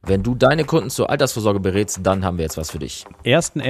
Wenn du deine Kunden zur Altersvorsorge berätst, dann haben wir jetzt was für dich. Am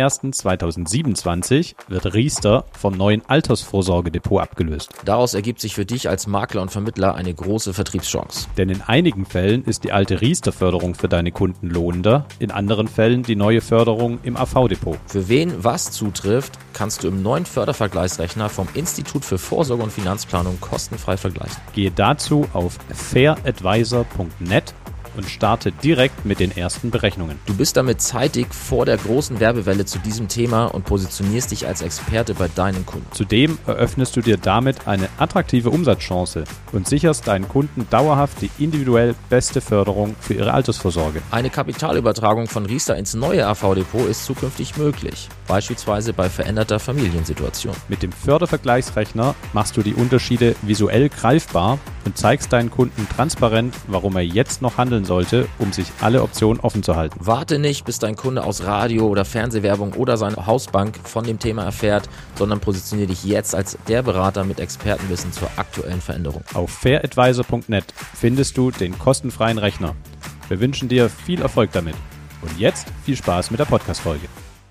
01.01.2027 wird Riester vom neuen Altersvorsorgedepot abgelöst. Daraus ergibt sich für dich als Makler und Vermittler eine große Vertriebschance. Denn in einigen Fällen ist die alte Riester-Förderung für deine Kunden lohnender, in anderen Fällen die neue Förderung im AV-Depot. Für wen was zutrifft, kannst du im neuen Fördervergleichsrechner vom Institut für Vorsorge und Finanzplanung kostenfrei vergleichen. Gehe dazu auf fairadvisor.net und starte direkt mit den ersten Berechnungen. Du bist damit zeitig vor der großen Werbewelle zu diesem Thema und positionierst dich als Experte bei deinen Kunden. Zudem eröffnest du dir damit eine attraktive Umsatzchance und sicherst deinen Kunden dauerhaft die individuell beste Förderung für ihre Altersvorsorge. Eine Kapitalübertragung von Riester ins neue AV-Depot ist zukünftig möglich, beispielsweise bei veränderter Familiensituation. Mit dem Fördervergleichsrechner machst du die Unterschiede visuell greifbar und zeigst deinen Kunden transparent, warum er jetzt noch handeln sollte, um sich alle Optionen offen zu halten. Warte nicht, bis dein Kunde aus Radio- oder Fernsehwerbung oder seine Hausbank von dem Thema erfährt, sondern positioniere dich jetzt als der Berater mit Expertenwissen zur aktuellen Veränderung. Auf fairadvisor.net findest du den kostenfreien Rechner. Wir wünschen dir viel Erfolg damit. Und jetzt viel Spaß mit der Podcast-Folge.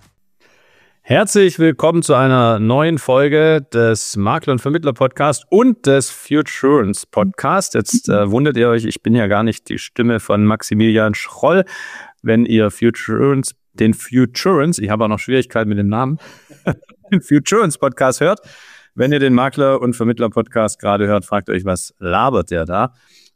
Herzlich willkommen zu einer neuen Folge des Makler- und Vermittler-Podcasts und des Futurance-Podcasts. Jetzt wundert ihr euch, ich bin ja gar nicht die Stimme von Maximilian Schroll. Wenn ihr den Futurance, ich habe auch noch Schwierigkeiten mit dem Namen, den Futurance-Podcast hört. Wenn ihr den Makler- und Vermittler-Podcast gerade hört, fragt euch, was labert der da?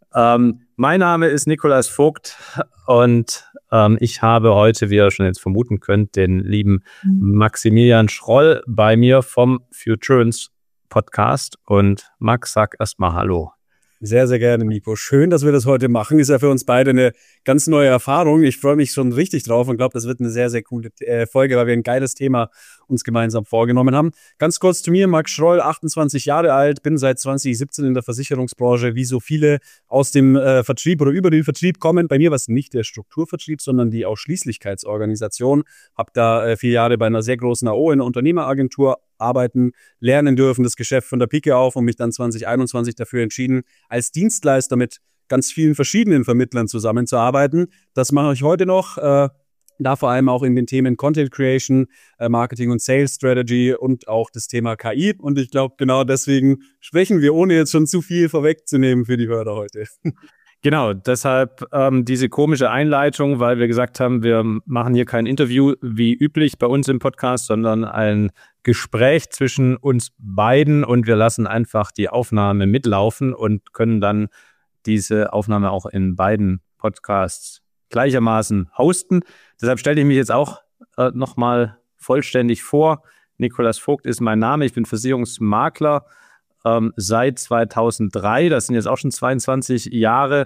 Mein Name ist Nikolaus Vogt und ich habe heute, wie ihr schon jetzt vermuten könnt, den lieben Maximilian Schroll bei mir vom Futurance Podcast. Und Max, sag erstmal Hallo. Sehr, sehr gerne, Nico. Schön, dass wir das heute machen. Ist ja für uns beide eine ganz neue Erfahrung. Ich freue mich schon richtig drauf und glaube, das wird eine sehr, sehr coole Folge, weil wir ein geiles Thema uns gemeinsam vorgenommen haben. Ganz kurz zu mir, Max Schroll, 28 Jahre alt, bin seit 2017 in der Versicherungsbranche, wie so viele aus dem Vertrieb oder über den Vertrieb kommen. Bei mir war es nicht der Strukturvertrieb, sondern die Ausschließlichkeitsorganisation. Habe da 4 Jahre bei einer sehr großen AO in einer Unternehmeragentur arbeiten, lernen dürfen, das Geschäft von der Pike auf und mich dann 2021 dafür entschieden, als Dienstleister mit ganz vielen verschiedenen Vermittlern zusammenzuarbeiten. Das mache ich heute noch, da vor allem auch in den Themen Content Creation, Marketing und Sales Strategy und auch das Thema KI. Und ich glaube, genau deswegen sprechen wir, ohne jetzt schon zu viel vorwegzunehmen für die Hörer heute. Genau, deshalb diese komische Einleitung, weil wir gesagt haben, wir machen hier kein Interview wie üblich bei uns im Podcast, sondern ein Gespräch zwischen uns beiden und wir lassen einfach die Aufnahme mitlaufen und können dann diese Aufnahme auch in beiden Podcasts gleichermaßen hosten. Deshalb stelle ich mich jetzt auch nochmal vollständig vor. Nikolaus Vogt ist mein Name, ich bin Versicherungsmakler seit 2003, das sind jetzt auch schon 22 Jahre.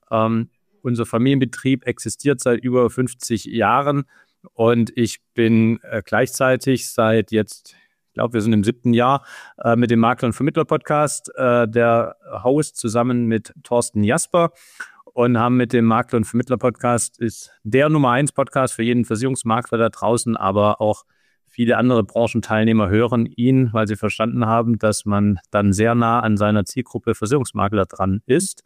Unser Familienbetrieb existiert seit über 50 Jahren und ich bin gleichzeitig seit jetzt, ich glaube, wir sind im 7. Jahr mit dem Makler- und Vermittler-Podcast, der Host zusammen mit Thorsten Jasper und haben mit dem Makler- und Vermittler-Podcast ist der Nummer 1 Podcast für jeden Versicherungsmakler da draußen, aber auch viele andere Branchenteilnehmer hören ihn, weil sie verstanden haben, dass man dann sehr nah an seiner Zielgruppe Versicherungsmakler dran ist.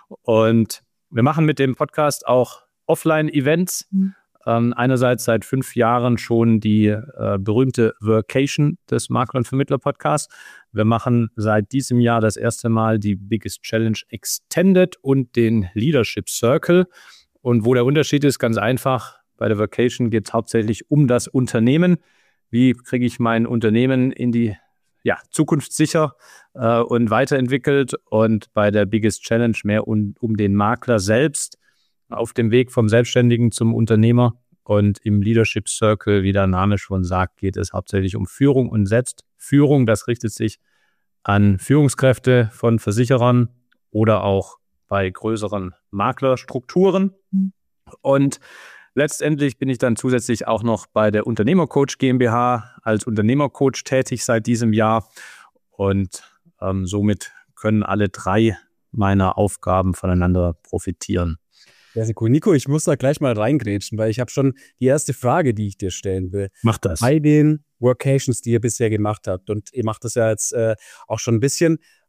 Und wir machen mit dem Podcast auch Offline-Events. Einerseits seit 5 Jahren schon die berühmte Workation des Makler- und Vermittler-Podcasts. Wir machen seit diesem Jahr das erste Mal die Biggest Challenge Extended und den Leadership Circle. Und wo der Unterschied ist, ganz einfach, bei der Workation geht es hauptsächlich um das Unternehmen. Wie kriege ich mein Unternehmen in die zukunftssicher und weiterentwickelt? Und bei der Biggest Challenge mehr um den Makler selbst auf dem Weg vom Selbstständigen zum Unternehmer. Und im Leadership Circle, wie der Name schon sagt, geht es hauptsächlich um Führung und Selbstführung. Das richtet sich an Führungskräfte von Versicherern oder auch bei größeren Maklerstrukturen. Und letztendlich bin ich dann zusätzlich auch noch bei der Unternehmercoach GmbH als Unternehmercoach tätig seit diesem Jahr und somit können alle 3 meiner Aufgaben voneinander profitieren. Ja, sehr cool. Nico, ich muss da gleich mal reingrätschen, weil ich habe schon die erste Frage, die ich dir stellen will. Mach das. Bei den Workations, die ihr bisher gemacht habt, und ihr macht das ja jetzt auch schon ein bisschen,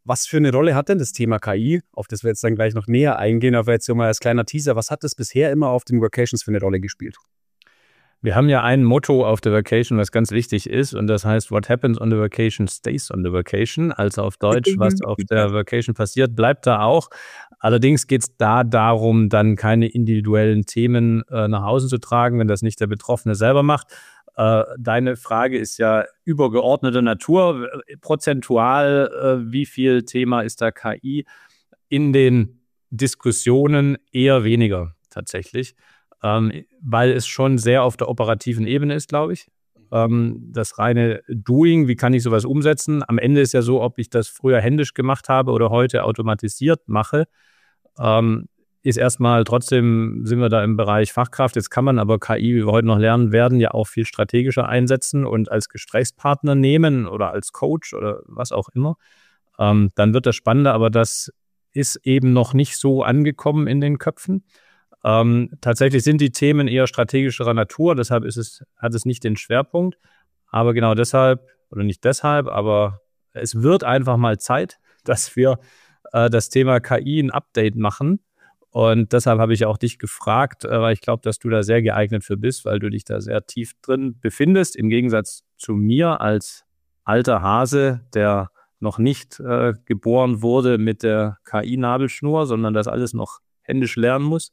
Was für eine Rolle hat denn das Thema KI, auf das wir jetzt dann gleich noch näher eingehen, aber jetzt mal als kleiner Teaser, was hat das bisher immer auf den Workations für eine Rolle gespielt? Wir haben ja ein Motto auf der Vacation, was ganz wichtig ist, und das heißt, what happens on the vacation stays on the vacation. Also auf Deutsch, was auf der Vacation passiert, bleibt da auch. Allerdings geht es da darum, dann keine individuellen Themen nach Hause zu tragen, wenn das nicht der Betroffene selber macht. Deine Frage ist ja übergeordneter Natur. Prozentual, wie viel Thema ist da KI? In den Diskussionen eher weniger tatsächlich, weil es schon sehr auf der operativen Ebene ist, glaube ich. Das reine Doing, wie kann ich sowas umsetzen? Am Ende ist ja so, ob ich das früher händisch gemacht habe oder heute automatisiert mache, ist erstmal trotzdem, sind wir da im Bereich Fachkraft. Jetzt kann man aber KI, wie wir heute noch lernen werden, ja auch viel strategischer einsetzen und als Gesprächspartner nehmen oder als Coach oder was auch immer. Dann wird das spannender, aber das ist eben noch nicht so angekommen in den Köpfen. Tatsächlich sind die Themen eher strategischerer Natur, deshalb hat es nicht den Schwerpunkt. Aber genau deshalb, oder nicht deshalb, aber es wird einfach mal Zeit, dass wir das Thema KI ein Update machen. Und deshalb habe ich auch dich gefragt, weil ich glaube, dass du da sehr geeignet für bist, weil du dich da sehr tief drin befindest, im Gegensatz zu mir als alter Hase, der noch nicht geboren wurde mit der KI-Nabelschnur, sondern das alles noch händisch lernen muss.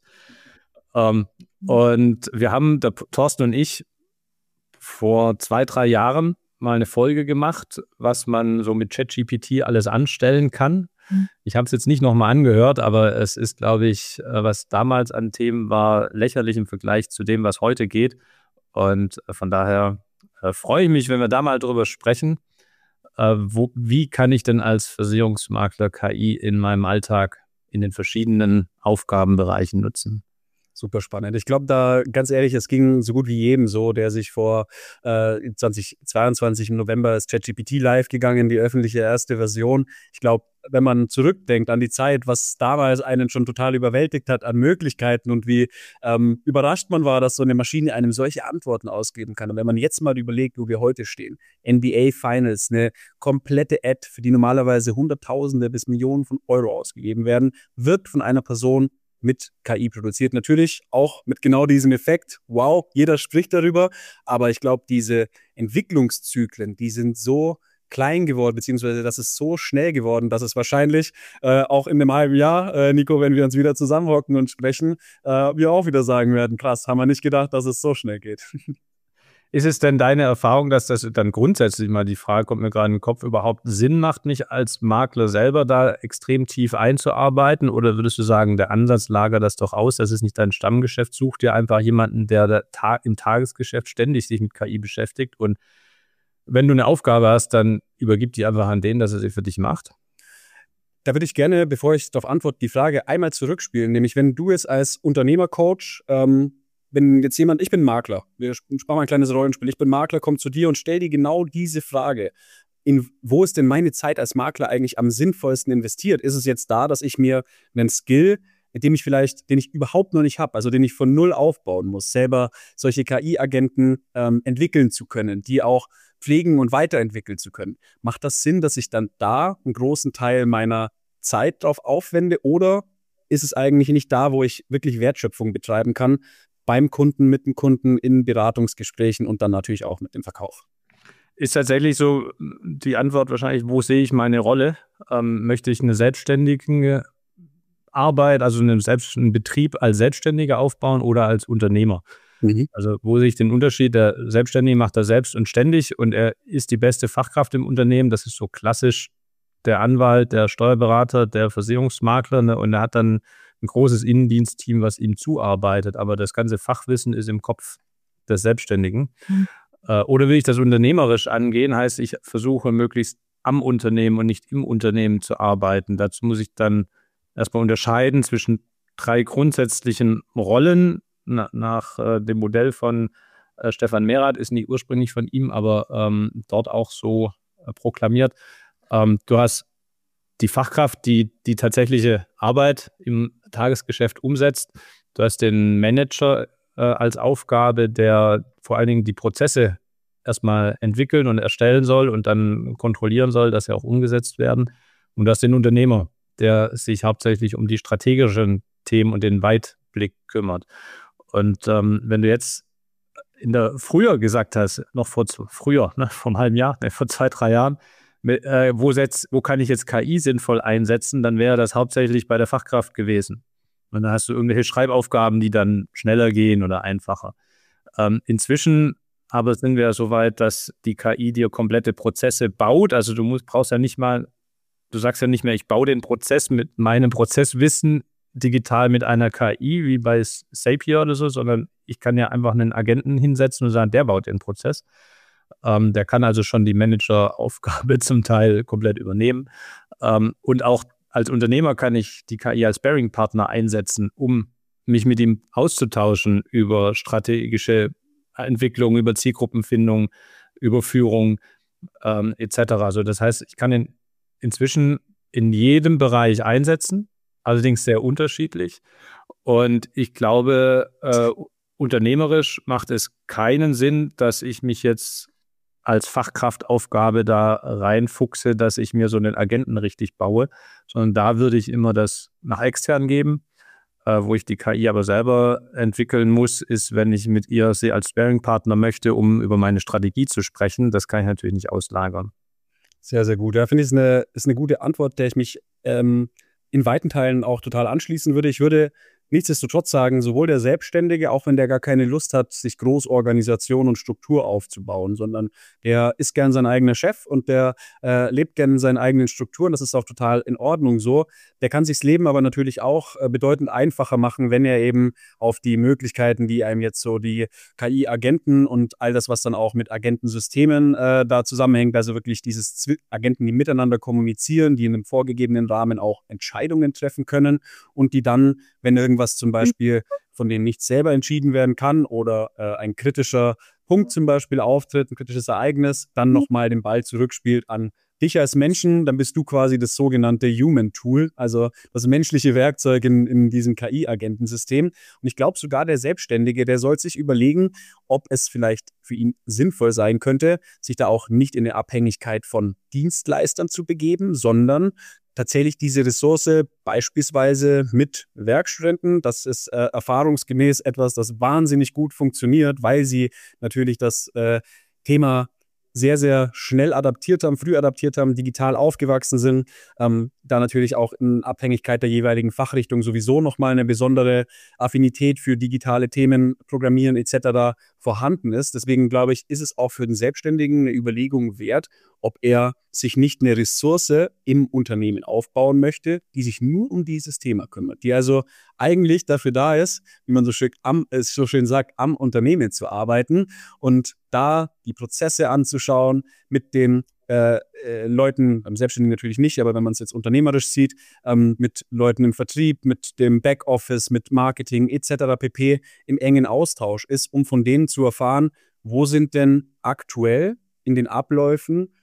Und wir haben, der Thorsten und ich, vor 2-3 Jahren mal eine Folge gemacht, was man so mit ChatGPT alles anstellen kann. Ich habe es jetzt nicht nochmal angehört, aber es ist, glaube ich, was damals an Themen war, lächerlich im Vergleich zu dem, was heute geht. Und von daher freue ich mich, wenn wir da mal drüber sprechen. Wie kann ich denn als Versicherungsmakler KI in meinem Alltag in den verschiedenen Aufgabenbereichen nutzen? Super spannend. Ich glaube, da ganz ehrlich, es ging so gut wie jedem so, der sich vor 2022 im November ist ChatGPT live gegangen, die öffentliche erste Version. Ich glaube, wenn man zurückdenkt an die Zeit, was damals einen schon total überwältigt hat an Möglichkeiten und wie überrascht man war, dass so eine Maschine einem solche Antworten ausgeben kann. Und wenn man jetzt mal überlegt, wo wir heute stehen, NBA Finals, eine komplette Ad, für die normalerweise Hunderttausende bis Millionen von Euro ausgegeben werden, wird von einer Person mit KI produziert. Natürlich auch mit genau diesem Effekt. Wow, jeder spricht darüber. Aber ich glaube, diese Entwicklungszyklen, die sind so klein geworden, beziehungsweise das ist so schnell geworden, dass es wahrscheinlich auch in einem halben Jahr, Nico, wenn wir uns wieder zusammenhocken und sprechen, wir auch wieder sagen werden, krass, haben wir nicht gedacht, dass es so schnell geht. Ist es denn deine Erfahrung, dass das dann grundsätzlich mal die Frage kommt mir gerade in den Kopf, überhaupt Sinn macht, mich als Makler selber da extrem tief einzuarbeiten? Oder würdest du sagen, der Ansatz lagert das doch aus, das ist nicht dein Stammgeschäft, such dir einfach jemanden, der im Tagesgeschäft ständig sich mit KI beschäftigt und wenn du eine Aufgabe hast, dann übergib die einfach an den, dass er sie für dich macht? Da würde ich gerne, bevor ich darauf antworte, die Frage einmal zurückspielen, nämlich wenn du jetzt als Unternehmercoach wenn jetzt jemand, ich bin Makler, wir sprachen mal ein kleines Rollenspiel, ich bin Makler, komm zu dir und stell dir genau diese Frage. Wo ist denn meine Zeit als Makler eigentlich am sinnvollsten investiert? Ist es jetzt da, dass ich mir einen Skill, den ich überhaupt noch nicht habe, also den ich von null aufbauen muss, selber solche KI-Agenten entwickeln zu können, die auch pflegen und weiterentwickeln zu können? Macht das Sinn, dass ich dann da einen großen Teil meiner Zeit drauf aufwende oder ist es eigentlich nicht da, wo ich wirklich Wertschöpfung betreiben kann, beim Kunden, mit dem Kunden, in Beratungsgesprächen und dann natürlich auch mit dem Verkauf? Ist tatsächlich so die Antwort wahrscheinlich, wo sehe ich meine Rolle? Möchte ich eine selbstständige Arbeit, also einen Betrieb als Selbstständiger aufbauen oder als Unternehmer? Also wo sehe ich den Unterschied? Der Selbstständige macht das selbst und ständig und er ist die beste Fachkraft im Unternehmen. Das ist so klassisch der Anwalt, der Steuerberater, der Versicherungsmakler, ne? Und er hat dann ein großes Innendienstteam, was ihm zuarbeitet, aber das ganze Fachwissen ist im Kopf des Selbstständigen. Oder will ich das unternehmerisch angehen, heißt, ich versuche möglichst am Unternehmen und nicht im Unternehmen zu arbeiten. Dazu muss ich dann erstmal unterscheiden zwischen 3 grundsätzlichen Rollen. Nach dem Modell von Stefan Merath, ist nicht ursprünglich von ihm, aber dort auch so proklamiert. Du hast die Fachkraft, die tatsächliche Arbeit im Tagesgeschäft umsetzt. Du hast den Manager als Aufgabe, der vor allen Dingen die Prozesse erstmal entwickeln und erstellen soll und dann kontrollieren soll, dass sie auch umgesetzt werden. Und du hast den Unternehmer, der sich hauptsächlich um die strategischen Themen und den Weitblick kümmert. Und wenn du jetzt früher gesagt hast, noch vor einem halben Jahr, vor 2-3 Jahren, wo kann ich jetzt KI sinnvoll einsetzen, dann wäre das hauptsächlich bei der Fachkraft gewesen. Und dann hast du irgendwelche Schreibaufgaben, die dann schneller gehen oder einfacher. Inzwischen aber sind wir so weit, dass die KI dir komplette Prozesse baut. Also du sagst ja nicht mehr, ich baue den Prozess mit meinem Prozesswissen digital mit einer KI, wie bei Zapier oder so, sondern ich kann ja einfach einen Agenten hinsetzen und sagen, der baut den Prozess. Der kann also schon die Manageraufgabe zum Teil komplett übernehmen. Und auch als Unternehmer kann ich die KI als Sparring-Partner einsetzen, um mich mit ihm auszutauschen über strategische Entwicklung, über Zielgruppenfindung, über Führung etc. Also das heißt, ich kann ihn inzwischen in jedem Bereich einsetzen, allerdings sehr unterschiedlich. Und ich glaube, unternehmerisch macht es keinen Sinn, dass ich mich jetzt als Fachkraftaufgabe da reinfuchse, dass ich mir so einen Agenten richtig baue, sondern da würde ich immer das nach extern geben. Wo ich die KI aber selber entwickeln muss, ist, wenn ich mit ihr sie als Sparring-Partner möchte, um über meine Strategie zu sprechen. Das kann ich natürlich nicht auslagern. Sehr, sehr gut. Ja, finde ich, ist eine gute Antwort, der ich mich in weiten Teilen auch total anschließen würde. Ich würde nichtsdestotrotz sagen, sowohl der Selbstständige, auch wenn der gar keine Lust hat, sich Großorganisation und Struktur aufzubauen, sondern der ist gern sein eigener Chef und der lebt gern in seinen eigenen Strukturen. Das ist auch total in Ordnung so. Der kann sich das Leben aber natürlich auch bedeutend einfacher machen, wenn er eben auf die Möglichkeiten, die einem jetzt so die KI-Agenten und all das, was dann auch mit Agentensystemen da zusammenhängt, also wirklich dieses Agenten, die miteinander kommunizieren, die in einem vorgegebenen Rahmen auch Entscheidungen treffen können und die dann, wenn irgendwas zum Beispiel, von dem nichts selber entschieden werden kann oder ein kritischer Punkt zum Beispiel auftritt, ein kritisches Ereignis, dann nochmal den Ball zurückspielt an dich als Menschen, dann bist du quasi das sogenannte Human Tool, also das menschliche Werkzeug in diesem KI-Agentensystem. Und ich glaube sogar der Selbstständige, der soll sich überlegen, ob es vielleicht für ihn sinnvoll sein könnte, sich da auch nicht in eine Abhängigkeit von Dienstleistern zu begeben, sondern tatsächlich diese Ressource beispielsweise mit Werkstudenten, das ist erfahrungsgemäß etwas, das wahnsinnig gut funktioniert, weil sie natürlich das Thema sehr, sehr schnell adaptiert haben, früh adaptiert haben, digital aufgewachsen sind, da natürlich auch in Abhängigkeit der jeweiligen Fachrichtung sowieso nochmal eine besondere Affinität für digitale Themen, Programmieren etc. vorhanden ist. Deswegen glaube ich, ist es auch für den Selbstständigen eine Überlegung wert, ob er sich nicht eine Ressource im Unternehmen aufbauen möchte, die sich nur um dieses Thema kümmert, die also eigentlich dafür da ist, wie man so schön sagt, am Unternehmen zu arbeiten und da die Prozesse anzuschauen, mit den Leuten, beim Selbstständigen natürlich nicht, aber wenn man es jetzt unternehmerisch sieht, mit Leuten im Vertrieb, mit dem Backoffice, mit Marketing etc. pp. Im engen Austausch ist, um von denen zu erfahren, wo sind denn aktuell in den Abläufen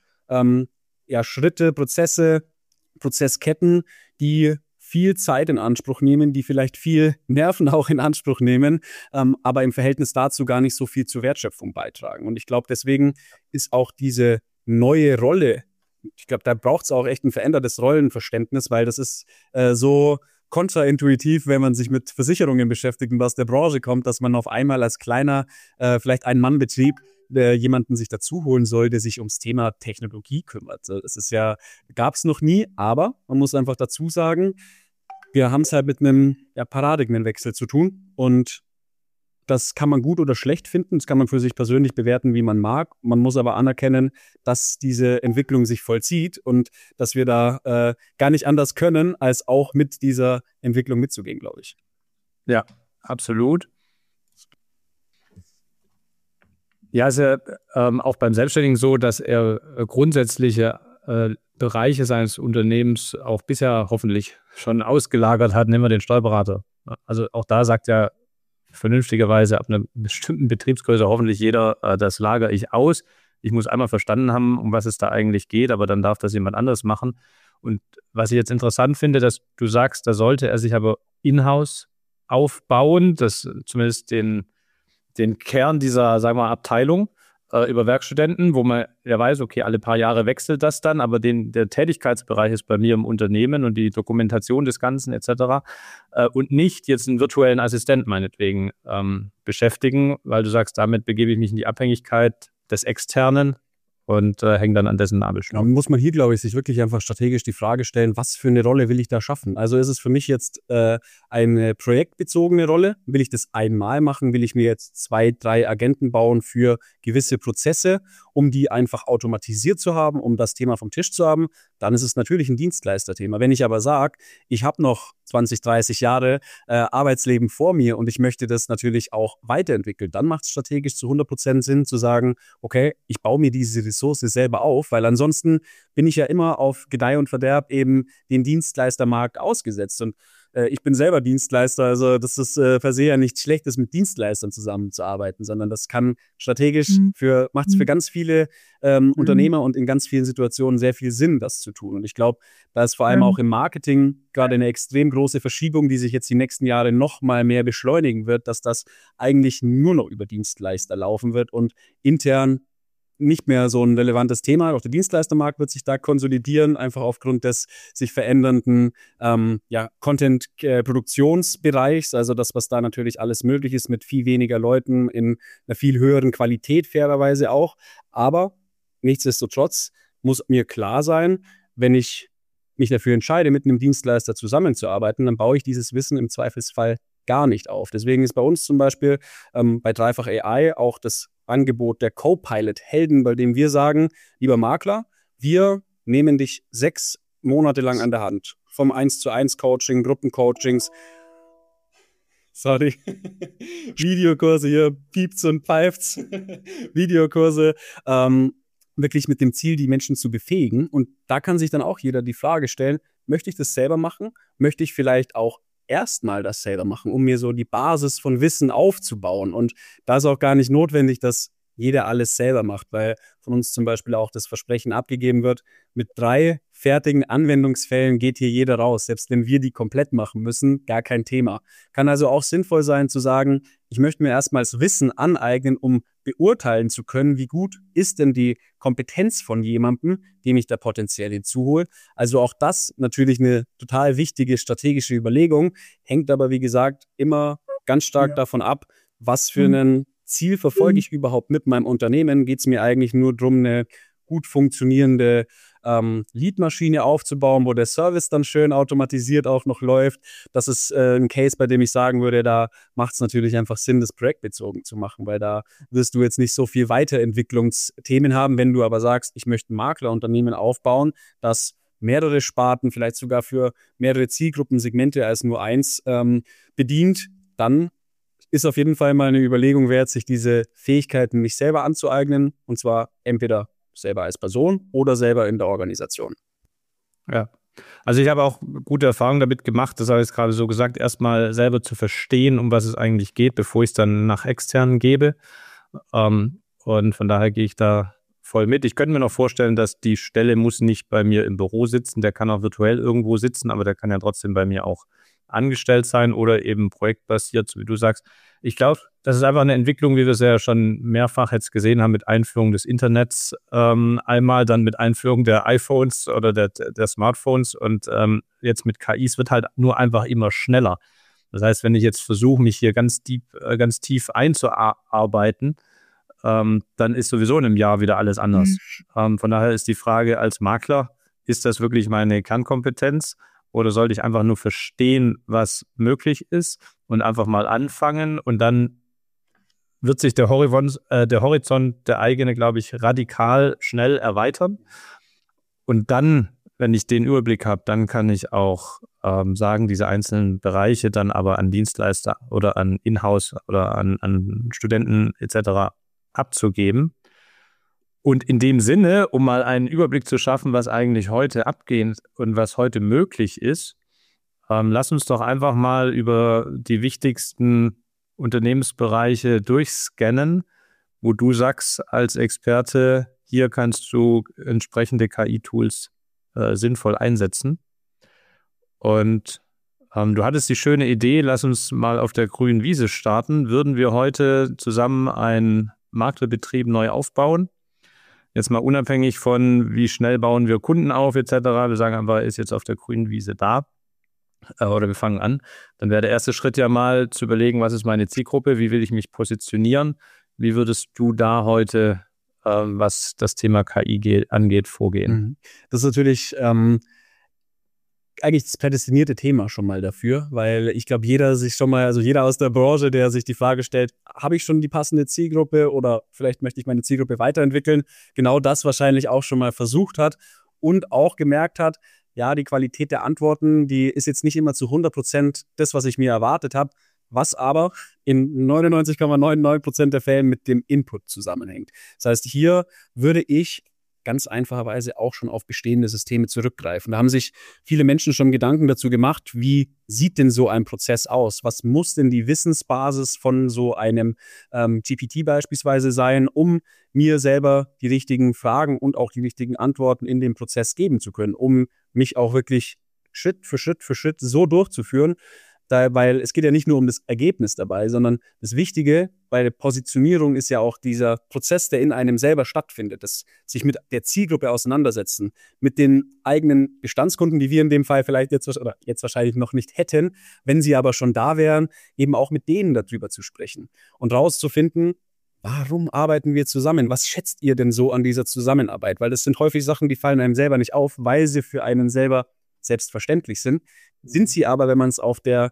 Schritte, Prozesse, Prozessketten, die viel Zeit in Anspruch nehmen, die vielleicht viel Nerven auch in Anspruch nehmen, aber im Verhältnis dazu gar nicht so viel zur Wertschöpfung beitragen. Und ich glaube, deswegen ist auch diese neue Rolle, ich glaube, da braucht es auch echt ein verändertes Rollenverständnis, weil das ist so kontraintuitiv, wenn man sich mit Versicherungen beschäftigt und aus der Branche kommt, dass man auf einmal als kleiner, vielleicht Ein-Mann-Betrieb jemanden sich dazu holen soll, der sich ums Thema Technologie kümmert. Das ist ja, gab es noch nie, aber man muss einfach dazu sagen, wir haben es halt mit einem Paradigmenwechsel zu tun und das kann man gut oder schlecht finden, das kann man für sich persönlich bewerten, wie man mag. Man muss aber anerkennen, dass diese Entwicklung sich vollzieht und dass wir da gar nicht anders können, als auch mit dieser Entwicklung mitzugehen, glaube ich. Ja, absolut. Ja, ist ja auch beim Selbstständigen so, dass er grundsätzliche Bereiche seines Unternehmens auch bisher hoffentlich schon ausgelagert hat. Nehmen wir den Steuerberater. Also auch da sagt er vernünftigerweise ab einer bestimmten Betriebsgröße hoffentlich jeder, das lagere ich aus. Ich muss einmal verstanden haben, um was es da eigentlich geht, aber dann darf das jemand anderes machen. Und was ich jetzt interessant finde, dass du sagst, da sollte er sich aber in-house aufbauen, das zumindest den Kern dieser, sagen wir mal, Abteilung. über Werkstudenten, wo man ja weiß, okay, alle paar Jahre wechselt das dann, aber der Tätigkeitsbereich ist bei mir im Unternehmen und die Dokumentation des Ganzen etc. Und nicht jetzt einen virtuellen Assistent meinetwegen beschäftigen, weil du sagst, damit begebe ich mich in die Abhängigkeit des Externen und hänge dann an dessen Nabelschnur. Muss man hier, glaube ich, sich wirklich einfach strategisch die Frage stellen, was für eine Rolle will ich da schaffen? Also ist es für mich jetzt eine projektbezogene Rolle? Will ich das einmal machen? Will ich mir jetzt 2, 3 Agenten bauen für gewisse Prozesse, um die einfach automatisiert zu haben, um das Thema vom Tisch zu haben? Dann ist es natürlich ein Dienstleisterthema. Wenn ich aber sage, ich habe noch 20, 30 Jahre Arbeitsleben vor mir und ich möchte das natürlich auch weiterentwickeln, dann macht es strategisch zu 100% Sinn zu sagen, okay, ich baue mir diese Ressource selber auf, weil ansonsten bin ich ja immer auf Gedeih und Verderb eben den Dienstleistermarkt ausgesetzt. Und ich bin selber Dienstleister, also das ist per se ja nichts Schlechtes, mit Dienstleistern zusammenzuarbeiten, sondern das kann strategisch macht es für ganz viele Unternehmer und in ganz vielen Situationen sehr viel Sinn, das zu tun. Und ich glaube, da ist vor allem auch im Marketing gerade eine extrem große Verschiebung, die sich jetzt die nächsten Jahre noch mal mehr beschleunigen wird, dass das eigentlich nur noch über Dienstleister laufen wird und intern nicht mehr so ein relevantes Thema. Auch der Dienstleistermarkt wird sich da konsolidieren, einfach aufgrund des sich verändernden Content-Produktionsbereichs. Also das, was da natürlich alles möglich ist mit viel weniger Leuten in einer viel höheren Qualität, fairerweise auch. Aber nichtsdestotrotz muss mir klar sein, wenn ich mich dafür entscheide, mit einem Dienstleister zusammenzuarbeiten, dann baue ich dieses Wissen im Zweifelsfall gar nicht auf. Deswegen ist bei uns zum Beispiel bei Dreifach AI auch das Angebot der Copilot-Helden, bei dem wir sagen, lieber Makler, wir nehmen dich 6 Monate lang an der Hand. Vom 1:1 Coaching, Gruppencoachings, Videokurse hier, piept's und pfeift's, Videokurse, wirklich mit dem Ziel, die Menschen zu befähigen. Und da kann sich dann auch jeder die Frage stellen, möchte ich das selber machen? Möchte ich vielleicht auch erstmal das selber machen, um mir so die Basis von Wissen aufzubauen? Und da ist auch gar nicht notwendig, dass jeder alles selber macht, weil von uns zum Beispiel auch das Versprechen abgegeben wird, mit 3 fertigen Anwendungsfällen geht hier jeder raus. Selbst wenn wir die komplett machen müssen, gar kein Thema. Kann also auch sinnvoll sein zu sagen, ich möchte mir erstmals Wissen aneignen, um beurteilen zu können, wie gut ist denn die Kompetenz von jemandem, dem ich da potenziell hinzuhole. Also auch das natürlich eine total wichtige strategische Überlegung, hängt aber, wie gesagt, immer ganz stark davon ab, was für ein Ziel verfolge ich überhaupt mit meinem Unternehmen. Geht es mir eigentlich nur darum, eine gut funktionierende Lead-Maschine aufzubauen, wo der Service dann schön automatisiert auch noch läuft. Das ist ein Case, bei dem ich sagen würde, da macht es natürlich einfach Sinn, das projektbezogen zu machen, weil da wirst du jetzt nicht so viel Weiterentwicklungsthemen haben. Wenn du aber sagst, ich möchte ein Maklerunternehmen aufbauen, das mehrere Sparten, vielleicht sogar für mehrere Zielgruppensegmente als nur eins bedient, dann ist auf jeden Fall mal eine Überlegung wert, sich diese Fähigkeiten nicht selber anzueignen, und zwar entweder selber als Person oder selber in der Organisation. Ja, also ich habe auch gute Erfahrungen damit gemacht, das habe ich jetzt gerade so gesagt, erstmal selber zu verstehen, um was es eigentlich geht, bevor ich es dann nach externen gebe. Und von daher gehe ich da voll mit. Ich könnte mir noch vorstellen, dass die Stelle muss nicht bei mir im Büro sitzen, der kann auch virtuell irgendwo sitzen, aber der kann ja trotzdem bei mir auch angestellt sein oder eben projektbasiert, so wie du sagst. Ich glaube, das ist einfach eine Entwicklung, wie wir es ja schon mehrfach jetzt gesehen haben mit Einführung des Internets, einmal dann mit Einführung der iPhones oder der Smartphones und jetzt mit KIs wird halt nur einfach immer schneller. Das heißt, wenn ich jetzt versuche, mich hier ganz tief einzuarbeiten, dann ist sowieso in einem Jahr wieder alles anders. Von daher ist die Frage als Makler, ist das wirklich meine Kernkompetenz? Oder sollte ich einfach nur verstehen, was möglich ist und einfach mal anfangen und dann wird sich der Horizont, der eigene, glaube ich, radikal schnell erweitern. Und dann, wenn ich den Überblick habe, dann kann ich auch sagen, diese einzelnen Bereiche dann aber an Dienstleister oder an Inhouse oder an Studenten etc. abzugeben. Und in dem Sinne, um mal einen Überblick zu schaffen, was eigentlich heute abgeht und was heute möglich ist, lass uns doch einfach mal über die wichtigsten Unternehmensbereiche durchscannen, wo du sagst als Experte, hier kannst du entsprechende KI-Tools sinnvoll einsetzen. Und du hattest die schöne Idee, lass uns mal auf der grünen Wiese starten. Würden wir heute zusammen ein Maklerbetrieb neu aufbauen. Jetzt mal unabhängig von, wie schnell bauen wir Kunden auf etc. Wir sagen einfach, er ist jetzt auf der grünen Wiese da oder wir fangen an. Dann wäre der erste Schritt ja mal zu überlegen, was ist meine Zielgruppe, wie will ich mich positionieren. Wie würdest du da heute, was das Thema KI angeht, vorgehen? Das ist natürlich eigentlich das prädestinierte Thema schon mal dafür, weil ich glaube, jeder aus der Branche, der sich die Frage stellt, habe ich schon die passende Zielgruppe oder vielleicht möchte ich meine Zielgruppe weiterentwickeln, genau das wahrscheinlich auch schon mal versucht hat und auch gemerkt hat, ja, die Qualität der Antworten, die ist jetzt nicht immer zu 100% das, was ich mir erwartet habe, was aber in 99,99% der Fällen mit dem Input zusammenhängt. Das heißt, hier würde ich ganz einfacherweise auch schon auf bestehende Systeme zurückgreifen. Da haben sich viele Menschen schon Gedanken dazu gemacht, wie sieht denn so ein Prozess aus? Was muss denn die Wissensbasis von so einem GPT beispielsweise sein, um mir selber die richtigen Fragen und auch die richtigen Antworten in dem Prozess geben zu können, um mich auch wirklich Schritt für Schritt so durchzuführen, weil es geht ja nicht nur um das Ergebnis dabei, sondern das Wichtige bei der Positionierung ist ja auch dieser Prozess, der in einem selber stattfindet, das sich mit der Zielgruppe auseinandersetzen, mit den eigenen Bestandskunden, die wir in dem Fall vielleicht jetzt wahrscheinlich noch nicht hätten, wenn sie aber schon da wären, eben auch mit denen darüber zu sprechen und rauszufinden, warum arbeiten wir zusammen? Was schätzt ihr denn so an dieser Zusammenarbeit? Weil das sind häufig Sachen, die fallen einem selber nicht auf, weil sie für einen selber selbstverständlich sind sie aber, wenn man es auf der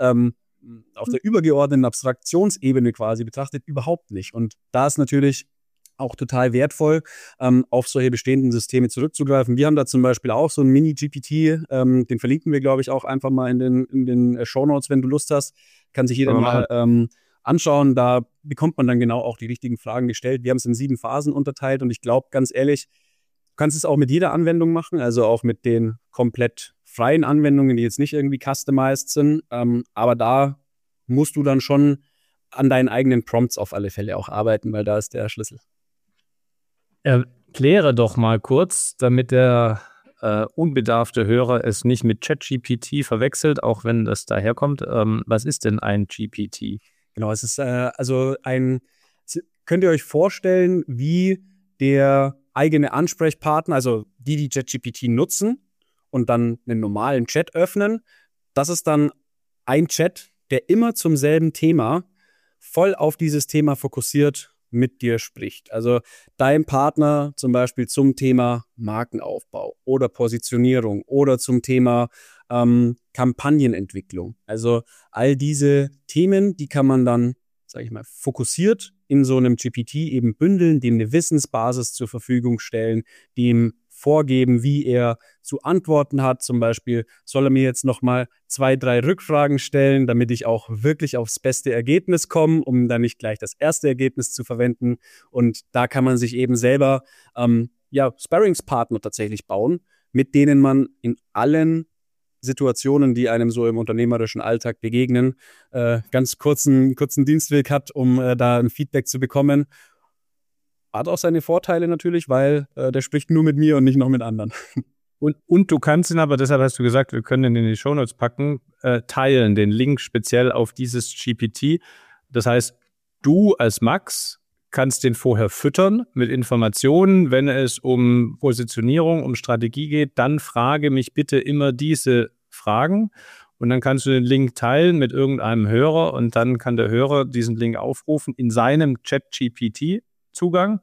übergeordneten Abstraktionsebene quasi betrachtet, überhaupt nicht. Und da ist natürlich auch total wertvoll, auf solche bestehenden Systeme zurückzugreifen. Wir haben da zum Beispiel auch so einen Mini-GPT, den verlinken wir, glaube ich, auch einfach mal in den Shownotes, wenn du Lust hast. Kann sich jeder mal anschauen. Da bekommt man dann genau auch die richtigen Fragen gestellt. Wir haben es in 7 Phasen unterteilt und ich glaube, ganz ehrlich, du kannst es auch mit jeder Anwendung machen, also auch mit den komplett freien Anwendungen, die jetzt nicht irgendwie customized sind. Aber da musst du dann schon an deinen eigenen Prompts auf alle Fälle auch arbeiten, weil da ist der Schlüssel. Erkläre doch mal kurz, damit der unbedarfte Hörer es nicht mit ChatGPT verwechselt, auch wenn das daherkommt. Was ist denn ein GPT? Genau, es ist könnt ihr euch vorstellen, wie der eigene Ansprechpartner, also die ChatGPT nutzen und dann einen normalen Chat öffnen. Das ist dann ein Chat, der immer zum selben Thema voll auf dieses Thema fokussiert mit dir spricht. Also dein Partner zum Beispiel zum Thema Markenaufbau oder Positionierung oder zum Thema Kampagnenentwicklung. Also all diese Themen, die kann man dann, sage ich mal, fokussiert in so einem GPT eben bündeln, dem eine Wissensbasis zur Verfügung stellen, dem vorgeben, wie er zu antworten hat. Zum Beispiel soll er mir jetzt nochmal 2, 3 Rückfragen stellen, damit ich auch wirklich aufs beste Ergebnis komme, um dann nicht gleich das erste Ergebnis zu verwenden. Und da kann man sich eben selber Sparringspartner tatsächlich bauen, mit denen man in allen Situationen, die einem so im unternehmerischen Alltag begegnen, ganz kurzen Dienstweg hat, um da ein Feedback zu bekommen. Hat auch seine Vorteile natürlich, weil der spricht nur mit mir und nicht noch mit anderen. Und du kannst ihn aber, deshalb hast du gesagt, wir können ihn in die Shownotes packen, teilen, den Link speziell auf dieses GPT. Das heißt, du als Max kannst den vorher füttern mit Informationen. Wenn es um Positionierung, um Strategie geht, dann frage mich bitte immer diese Fragen. Und dann kannst du den Link teilen mit irgendeinem Hörer und dann kann der Hörer diesen Link aufrufen in seinem Chat-GPT-Zugang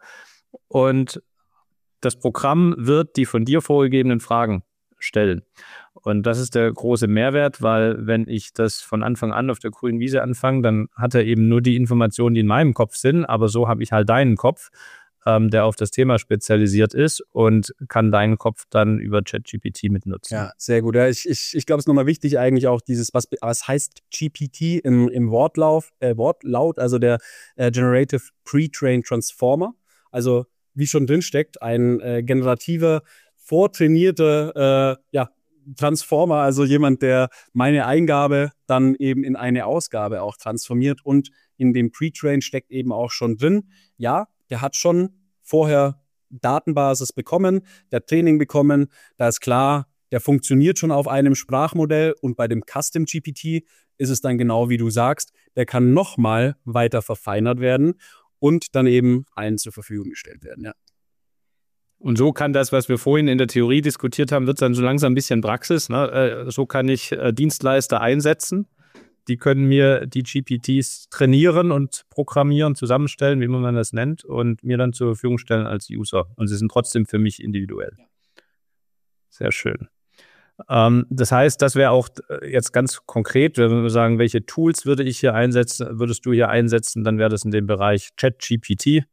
und das Programm wird die von dir vorgegebenen Fragen stellen. Und das ist der große Mehrwert, weil wenn ich das von Anfang an auf der grünen Wiese anfange, dann hat er eben nur die Informationen, die in meinem Kopf sind, aber so habe ich halt deinen Kopf, der auf das Thema spezialisiert ist und kann deinen Kopf dann über ChatGPT mitnutzen. Ja, sehr gut. Ja, ich glaube, es ist nochmal wichtig eigentlich auch dieses, was heißt GPT im Wortlaut, also der Generative Pre-Trained Transformer. Also wie schon drin steckt, ein generativer, vortrainierter Transformer, also jemand, der meine Eingabe dann eben in eine Ausgabe auch transformiert und in dem Pre-Train steckt eben auch schon drin. Ja, der hat schon vorher Datenbasis bekommen, der Training bekommen, da ist klar, der funktioniert schon auf einem Sprachmodell und bei dem Custom GPT ist es dann genau wie du sagst, der kann nochmal weiter verfeinert werden und dann eben allen zur Verfügung gestellt werden. Ja. Und so kann das, was wir vorhin in der Theorie diskutiert haben, wird dann so langsam ein bisschen Praxis. Ne? So kann ich Dienstleister einsetzen. Die können mir die GPTs trainieren und programmieren, zusammenstellen, wie man das nennt, und mir dann zur Verfügung stellen als User. Und sie sind trotzdem für mich individuell. Sehr schön. Das heißt, das wäre auch jetzt ganz konkret, wenn wir sagen, welche Tools würdest du hier einsetzen, dann wäre das in dem Bereich ChatGPT.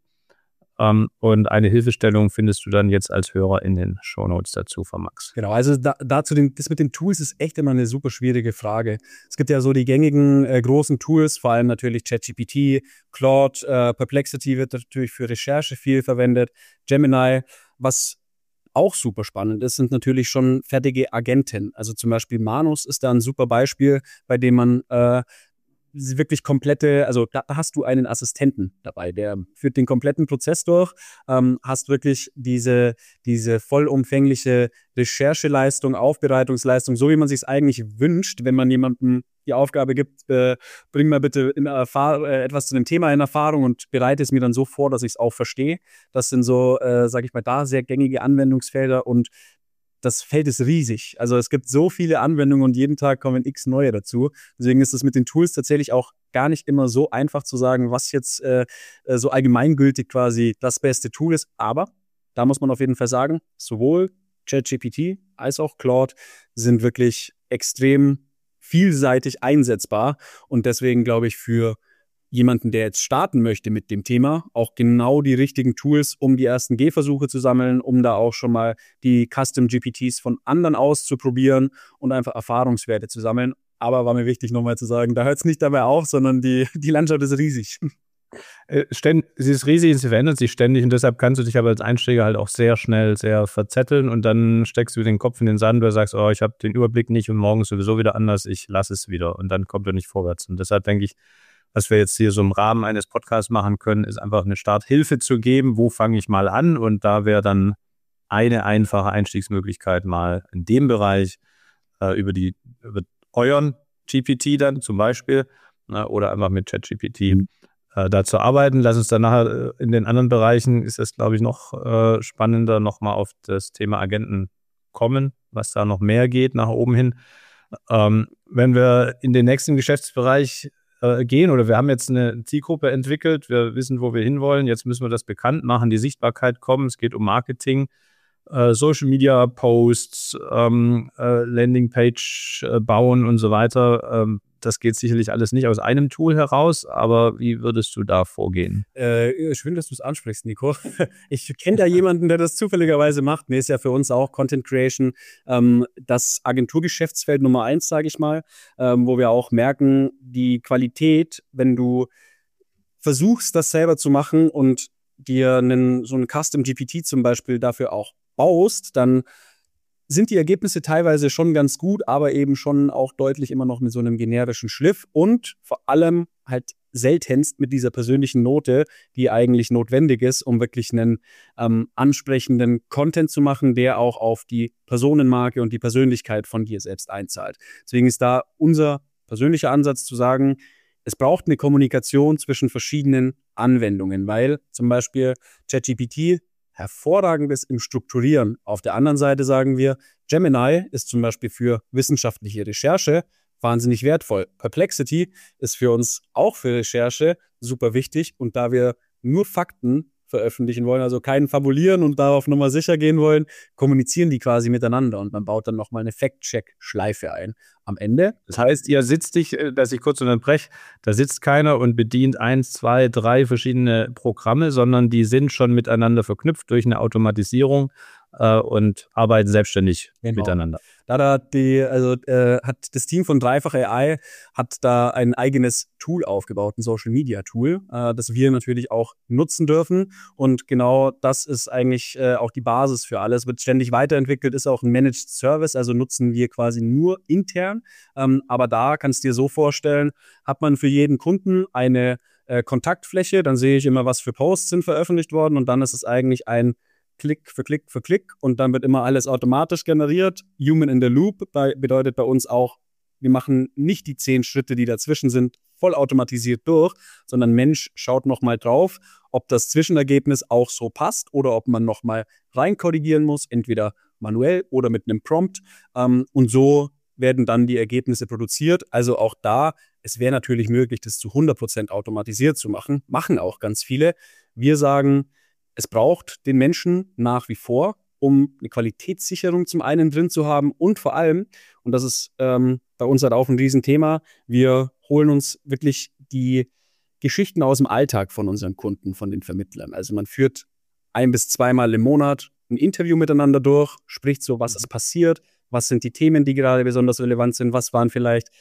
Und eine Hilfestellung findest du dann jetzt als Hörer in den Shownotes dazu von Max. Genau, also das mit den Tools ist echt immer eine super schwierige Frage. Es gibt ja so die gängigen großen Tools, vor allem natürlich ChatGPT, Claude, Perplexity wird natürlich für Recherche viel verwendet, Gemini. Was auch super spannend ist, sind natürlich schon fertige Agenten. Also zum Beispiel Manus ist da ein super Beispiel, bei dem man wirklich also da hast du einen Assistenten dabei, der führt den kompletten Prozess durch, hast wirklich diese vollumfängliche Rechercheleistung, Aufbereitungsleistung, so wie man sich es eigentlich wünscht, wenn man jemandem die Aufgabe gibt, bring mal bitte etwas zu dem Thema in Erfahrung und bereite es mir dann so vor, dass ich es auch verstehe. Das sind so, sage ich mal, da sehr gängige Anwendungsfelder und das Feld ist riesig. Also es gibt so viele Anwendungen und jeden Tag kommen x neue dazu. Deswegen ist es mit den Tools tatsächlich auch gar nicht immer so einfach zu sagen, was jetzt so allgemeingültig quasi das beste Tool ist. Aber da muss man auf jeden Fall sagen, sowohl ChatGPT als auch Claude sind wirklich extrem vielseitig einsetzbar. Und deswegen glaube ich, für jemanden, der jetzt starten möchte mit dem Thema, auch genau die richtigen Tools, um die ersten Gehversuche zu sammeln, um da auch schon mal die Custom GPTs von anderen auszuprobieren und einfach Erfahrungswerte zu sammeln. Aber war mir wichtig, nochmal zu sagen, da hört es nicht dabei auf, sondern die Landschaft ist riesig. Sie ist riesig und sie verändert sich ständig und deshalb kannst du dich aber als Einsteiger halt auch sehr schnell sehr verzetteln und dann steckst du den Kopf in den Sand oder sagst, oh, ich habe den Überblick nicht und morgen ist sowieso wieder anders, ich lasse es wieder und dann kommt er nicht vorwärts. Und deshalb denke ich, was wir jetzt hier so im Rahmen eines Podcasts machen können, ist einfach eine Starthilfe zu geben. Wo fange ich mal an? Und da wäre dann eine einfache Einstiegsmöglichkeit mal in dem Bereich über euren GPT dann zum Beispiel oder einfach mit ChatGPT da zu arbeiten. Lass uns dann nachher in den anderen Bereichen, ist das, glaube ich, noch spannender, nochmal auf das Thema Agenten kommen, was da noch mehr geht nach oben hin. Wenn wir in den nächsten Geschäftsbereich gehen oder wir haben jetzt eine Zielgruppe entwickelt, wir wissen, wo wir hinwollen, jetzt müssen wir das bekannt machen, die Sichtbarkeit kommen, es geht um Marketing, Social Media Posts, Landingpage bauen und so weiter. Das geht sicherlich alles nicht aus einem Tool heraus, aber wie würdest du da vorgehen? Schön, dass du es ansprichst, Nico. Ich kenne da jemanden, der das zufälligerweise macht. Mir ist ja für uns auch Content Creation das Agenturgeschäftsfeld Nummer 1, sage ich mal, wo wir auch merken, die Qualität, wenn du versuchst, das selber zu machen und dir so einen Custom GPT zum Beispiel dafür auch baust, dann sind die Ergebnisse teilweise schon ganz gut, aber eben schon auch deutlich immer noch mit so einem generischen Schliff und vor allem halt seltenst mit dieser persönlichen Note, die eigentlich notwendig ist, um wirklich einen ansprechenden Content zu machen, der auch auf die Personenmarke und die Persönlichkeit von dir selbst einzahlt. Deswegen ist da unser persönlicher Ansatz zu sagen, es braucht eine Kommunikation zwischen verschiedenen Anwendungen, weil zum Beispiel ChatGPT hervorragendes im Strukturieren. Auf der anderen Seite sagen wir, Gemini ist zum Beispiel für wissenschaftliche Recherche wahnsinnig wertvoll. Perplexity ist für uns auch für Recherche super wichtig und da wir nur Fakten veröffentlichen wollen, also keinen fabulieren und darauf Nummer sicher gehen wollen, kommunizieren die quasi miteinander und man baut dann nochmal eine Fact-Check-Schleife ein. Am Ende. Das heißt, ihr sitzt dich, dass ich kurz unterbreche, da sitzt keiner und bedient 1, 2, 3 verschiedene Programme, sondern die sind schon miteinander verknüpft durch eine Automatisierung und arbeiten selbstständig miteinander. Hat das Team von Dreifach AI hat da ein eigenes Tool aufgebaut, ein Social Media Tool, das wir natürlich auch nutzen dürfen. Und genau das ist eigentlich auch die Basis für alles. Wird ständig weiterentwickelt, ist auch ein Managed Service, also nutzen wir quasi nur intern. Aber da kannst du dir so vorstellen, hat man für jeden Kunden eine Kontaktfläche, dann sehe ich immer, was für Posts sind veröffentlicht worden und dann ist es eigentlich ein Klick für Klick für Klick und dann wird immer alles automatisch generiert. Human in the Loop bedeutet bei uns auch, wir machen nicht die 10 Schritte, die dazwischen sind, vollautomatisiert durch, sondern Mensch schaut nochmal drauf, ob das Zwischenergebnis auch so passt oder ob man nochmal reinkorrigieren muss, entweder manuell oder mit einem Prompt. Und so werden dann die Ergebnisse produziert. Also auch da, es wäre natürlich möglich, das zu 100% automatisiert zu machen. Machen auch ganz viele. Wir sagen, es braucht den Menschen nach wie vor, um eine Qualitätssicherung zum einen drin zu haben und vor allem, und das ist bei uns halt auch ein Riesenthema, wir holen uns wirklich die Geschichten aus dem Alltag von unseren Kunden, von den Vermittlern. Also man führt 1- bis 2-mal im Monat ein Interview miteinander durch, spricht so, was ist passiert, was sind die Themen, die gerade besonders relevant sind, was waren vielleicht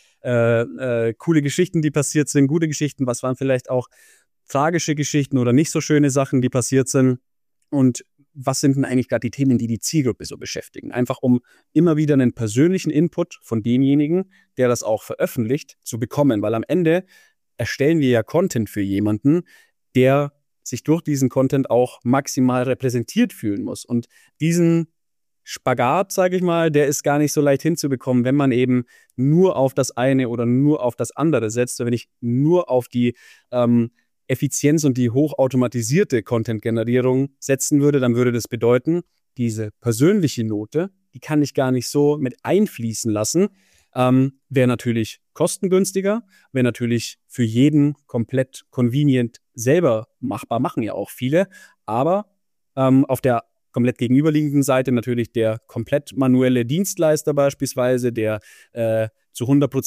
coole Geschichten, die passiert sind, gute Geschichten, was waren vielleicht auch tragische Geschichten oder nicht so schöne Sachen, die passiert sind und was sind denn eigentlich gerade die Themen, die die Zielgruppe so beschäftigen? Einfach um immer wieder einen persönlichen Input von demjenigen, der das auch veröffentlicht, zu bekommen, weil am Ende erstellen wir ja Content für jemanden, der sich durch diesen Content auch maximal repräsentiert fühlen muss. Und diesen Spagat, sage ich mal, der ist gar nicht so leicht hinzubekommen, wenn man eben nur auf das eine oder nur auf das andere setzt. Wenn ich nur auf die Effizienz und die hochautomatisierte Content-Generierung setzen würde, dann würde das bedeuten, diese persönliche Note, die kann ich gar nicht so mit einfließen lassen. Wäre natürlich kostengünstiger, wäre natürlich für jeden komplett convenient selber machbar, machen ja auch viele, aber auf der komplett gegenüberliegenden Seite natürlich der komplett manuelle Dienstleister beispielsweise, der zu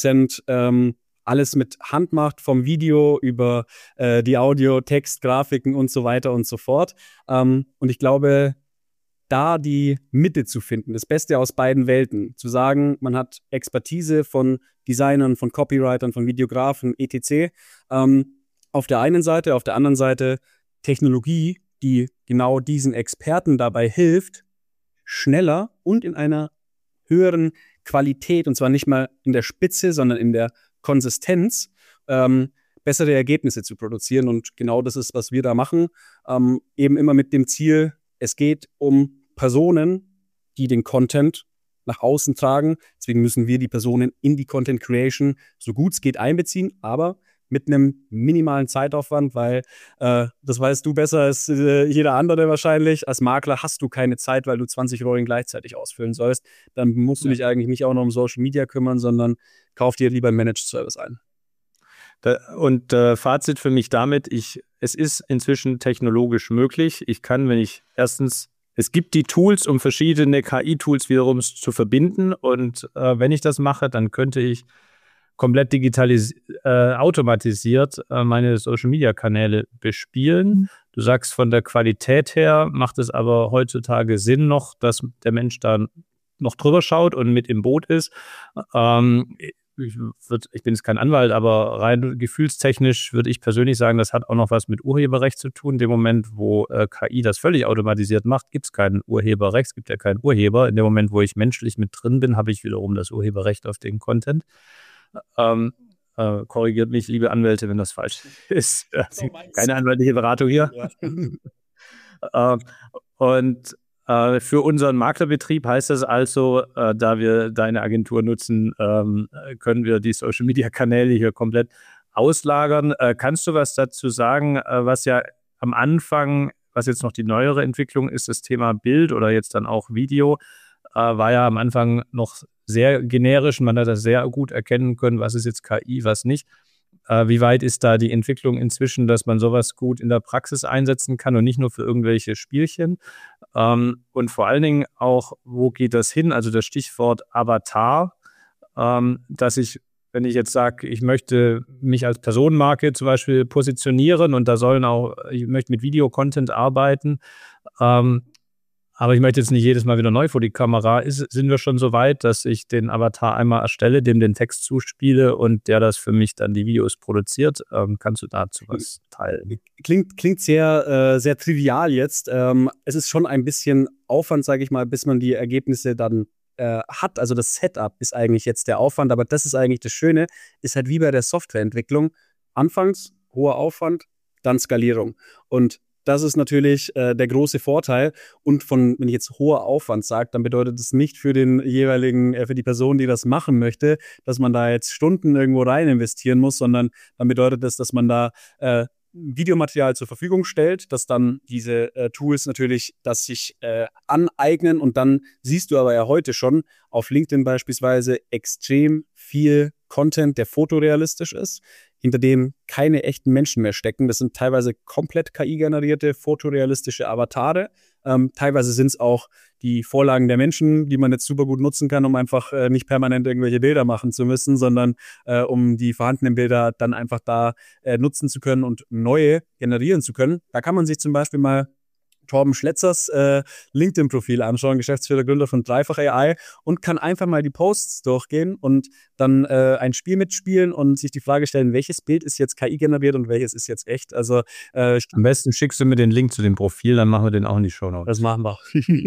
100% alles mit Hand macht, vom Video über die Audio, Text, Grafiken und so weiter und so fort. Und ich glaube, da die Mitte zu finden, das Beste aus beiden Welten, zu sagen, man hat Expertise von Designern, von Copywritern, von Videografen, etc. Auf der einen Seite, auf der anderen Seite Technologie, die genau diesen Experten dabei hilft, schneller und in einer höheren Qualität, und zwar nicht mal in der Spitze, sondern in der Konsistenz, bessere Ergebnisse zu produzieren. Und genau das ist, was wir da machen. Eben immer mit dem Ziel, es geht um Personen, die den Content nach außen tragen. Deswegen müssen wir die Personen in die Content Creation so gut es geht einbeziehen, aber mit einem minimalen Zeitaufwand, weil das weißt du besser als jeder andere wahrscheinlich. Als Makler hast du keine Zeit, weil du 20 Rollen gleichzeitig ausfüllen sollst. Dann musst du dich eigentlich nicht auch noch um Social Media kümmern, sondern kauf dir lieber einen Managed Service ein. Und Fazit für mich damit, es ist inzwischen technologisch möglich. Ich kann, es gibt die Tools, um verschiedene KI-Tools wiederum zu verbinden. Und wenn ich das mache, dann könnte ich komplett automatisiert meine Social-Media-Kanäle bespielen. Du sagst, von der Qualität her macht es aber heutzutage Sinn noch, dass der Mensch da noch drüber schaut und mit im Boot ist. Ich bin jetzt kein Anwalt, aber rein gefühlstechnisch würde ich persönlich sagen, das hat auch noch was mit Urheberrecht zu tun. In dem Moment, wo KI das völlig automatisiert macht, gibt es kein Urheberrecht, es gibt ja keinen Urheber. In dem Moment, wo ich menschlich mit drin bin, habe ich wiederum das Urheberrecht auf den Content. Korrigiert mich, liebe Anwälte, wenn das falsch ist. Keine anwaltliche Beratung hier. Ja. Und für unseren Maklerbetrieb heißt das also, da wir deine Agentur nutzen, können wir die Social-Media-Kanäle hier komplett auslagern. Kannst du was dazu sagen, was ja am Anfang, was jetzt noch die neuere Entwicklung ist, das Thema Bild oder jetzt dann auch Video, war ja am Anfang noch sehr generisch. Man hat das sehr gut erkennen können, was ist jetzt KI, was nicht. Wie weit ist da die Entwicklung inzwischen, dass man sowas gut in der Praxis einsetzen kann und nicht nur für irgendwelche Spielchen? Und vor allen Dingen auch, wo geht das hin? Also das Stichwort Avatar, dass ich, wenn ich jetzt sage, ich möchte mich als Personenmarke zum Beispiel positionieren und ich möchte mit Videocontent arbeiten, aber ich möchte jetzt nicht jedes Mal wieder neu vor die Kamera. Sind wir schon so weit, dass ich den Avatar einmal erstelle, dem den Text zuspiele und der das für mich dann die Videos produziert? Kannst du dazu was teilen? Klingt sehr, sehr trivial jetzt. Es ist schon ein bisschen Aufwand, sage ich mal, bis man die Ergebnisse dann hat. Also das Setup ist eigentlich jetzt der Aufwand, aber das ist eigentlich das Schöne, ist halt wie bei der Softwareentwicklung. Anfangs hoher Aufwand, dann Skalierung. Und das ist natürlich der große Vorteil. Und wenn ich jetzt hoher Aufwand sage, dann bedeutet es nicht für den jeweiligen, für die Person, die das machen möchte, dass man da jetzt Stunden irgendwo rein investieren muss, sondern dann bedeutet es, dass man da Videomaterial zur Verfügung stellt, dass dann diese Tools natürlich das sich aneignen, und dann siehst du aber ja heute schon auf LinkedIn beispielsweise extrem viel Content, der fotorealistisch ist, hinter dem keine echten Menschen mehr stecken. Das sind teilweise komplett KI-generierte, fotorealistische Avatare. Teilweise sind es auch die Vorlagen der Menschen, die man jetzt super gut nutzen kann, um einfach nicht permanent irgendwelche Bilder machen zu müssen, sondern um die vorhandenen Bilder dann einfach da nutzen zu können und neue generieren zu können. Da kann man sich zum Beispiel mal Torben Schletzers LinkedIn-Profil anschauen, Geschäftsführer, Gründer von Dreifach AI, und kann einfach mal die Posts durchgehen und dann ein Spiel mitspielen und sich die Frage stellen, welches Bild ist jetzt KI generiert und welches ist jetzt echt. Also am besten schickst du mir den Link zu dem Profil, dann machen wir den auch in die Shownotes. Das machen wir.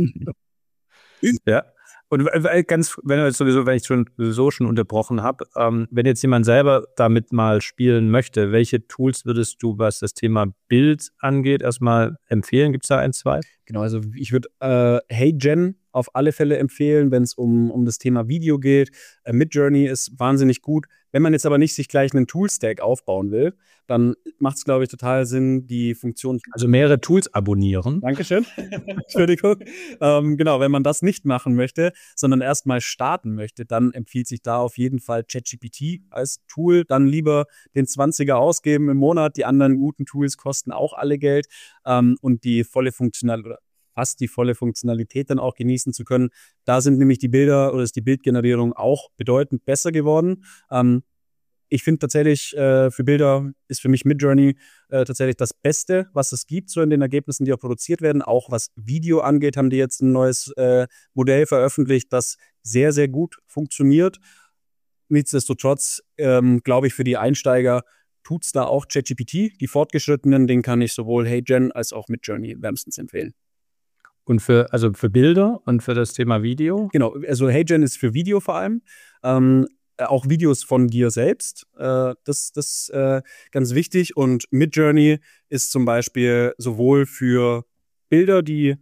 Ja. Und wenn ich schon unterbrochen habe, wenn jetzt jemand selber damit mal spielen möchte, welche Tools würdest du, was das Thema Bild angeht, erstmal empfehlen? Gibt es da 1, 2? Genau, also ich würde HeyGen auf alle Fälle empfehlen, wenn es um das Thema Video geht. Midjourney ist wahnsinnig gut. Wenn man jetzt aber nicht sich gleich einen Toolstack aufbauen will, dann macht es, glaube ich, total Sinn, die Funktion... Also mehrere Tools abonnieren. Dankeschön. Entschuldigung. Genau, wenn man das nicht machen möchte, sondern erstmal starten möchte, dann empfiehlt sich da auf jeden Fall ChatGPT als Tool. Dann lieber den 20er ausgeben im Monat. Die anderen guten Tools kosten auch alle Geld. Und die volle Funktionalität oder fast die volle Funktionalität dann auch genießen zu können. Da sind nämlich die Bilder oder ist die Bildgenerierung auch bedeutend besser geworden. Ich finde tatsächlich, für Bilder ist für mich Midjourney tatsächlich das Beste, was es gibt, so in den Ergebnissen, die auch produziert werden. Auch was Video angeht, haben die jetzt ein neues Modell veröffentlicht, das sehr, sehr gut funktioniert. Nichtsdestotrotz, glaube ich, für die Einsteiger tut's da auch ChatGPT. Die Fortgeschrittenen, den kann ich sowohl HeyGen als auch Midjourney wärmstens empfehlen. Und für Bilder und für das Thema Video? Genau, also HeyGen ist für Video vor allem. Auch Videos von dir selbst. Das ist ganz wichtig. Und Midjourney ist zum Beispiel sowohl für Bilder, die